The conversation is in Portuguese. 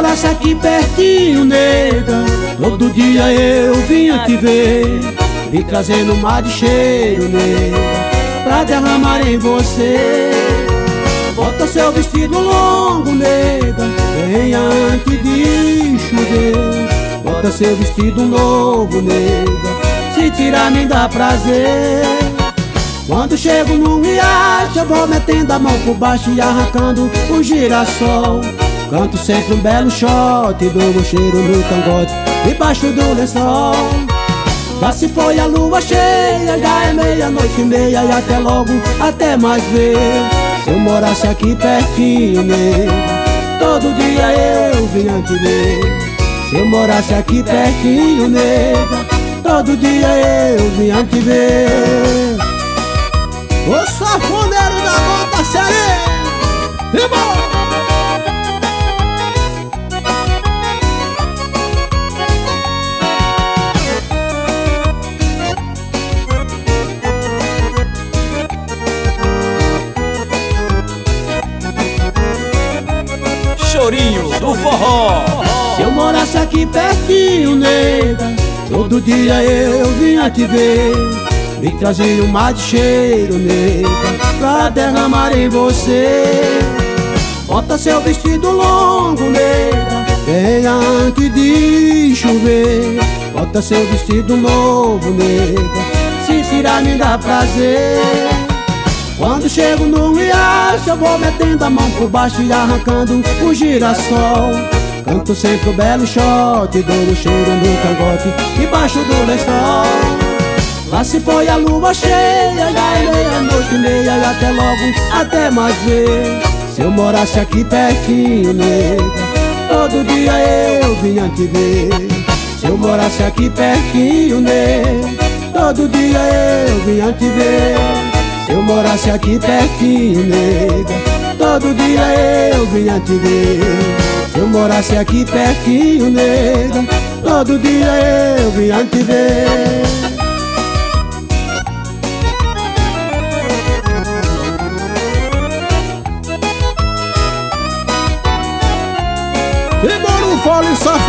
morasse aqui pertinho, nega, todo dia eu vinha te ver, me trazendo um mar de cheiro, nega, pra derramar em você. Bota seu vestido longo, nega, venha antes de chover. Bota seu vestido novo, nega, se tirar nem dá prazer. Quando chego no riacho eu vou metendo a mão por baixo e arrancando o girassol. Canto sempre um belo shot, dou um cheiro no cangote, debaixo do lençol. Já se foi a lua cheia, já é meia-noite e meia, e até logo, até mais ver. Se eu morasse aqui pertinho, nega, todo dia eu vinha te ver. Se eu morasse aqui pertinho, nega, todo dia eu vinha te ver. O safoneiro da Bota Sereia, irmão! Chorinho do forró. Se eu morasse aqui pertinho, nega, todo dia eu vinha te ver, me trazia um mar de cheiro, nega, pra derramar em você. Bota seu vestido longo, nega, venha antes de chover. Bota seu vestido novo, nega, se tirar me dá prazer. Quando chego no riacho eu vou metendo a mão por baixo e arrancando o girassol. Canto sempre um belo shot, dou um cheiro no cangote, debaixo do lençol. Lá se foi a lua cheia, já é meia-noite e meia, e até logo, até mais ver. Se eu morasse aqui pertinho, nega, todo dia eu vinha te ver. Se eu morasse aqui pertinho, nega, todo dia eu vinha te ver. Se eu morasse aqui pertinho, nega, todo dia eu vinha te ver. Se eu morasse aqui pertinho, nega, todo dia eu vinha te ver. Ficou no fole safado.